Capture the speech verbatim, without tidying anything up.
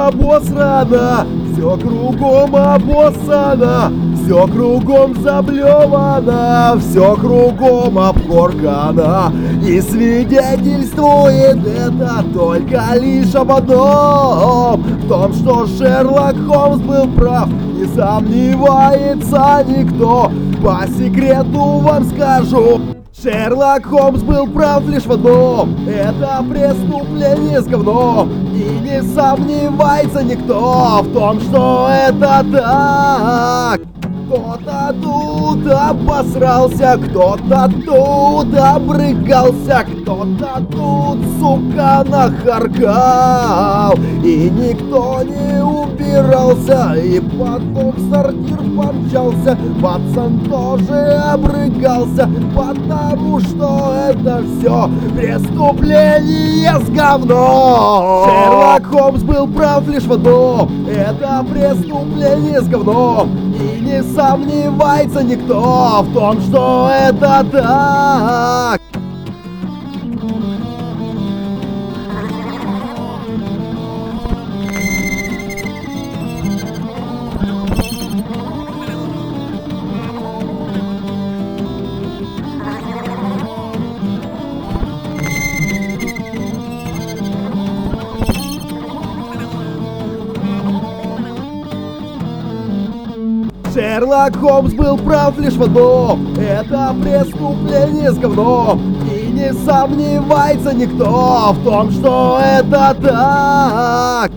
обосрано, все кругом обоссано, все кругом заблевано, все кругом обкоркано. И свидетельствует это только лишь об одном: в том, что Шерлок Холмс был прав, не сомневается никто. По секрету вам скажу, Шерлок Холмс был прав лишь в одном: это преступление с говном. И не сомневается никто в том, что это так. Кто-то тут обосрался, кто-то тут обрыгался, кто-то тут, сука, нахаркал. И никто не убирался, и потом в сортир помчался. Пацан тоже обрыгался, потому что это все преступление с говном. Шерлок Холмс был прав лишь в одном: это преступление с говном. И не сомневается никто в том, что это так. Шерлок Холмс был прав лишь в одном: это преступление с говном. И не сомневается никто в том, что это так.